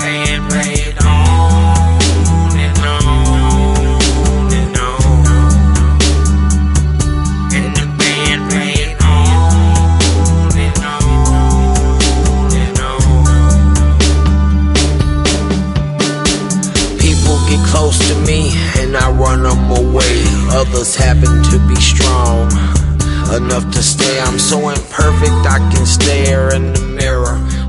band played on and on and on, and the band played on and on and on. People get close to me and I run them away. Others happen to be strong enough to stay. I'm so imperfect I can stare in the mirror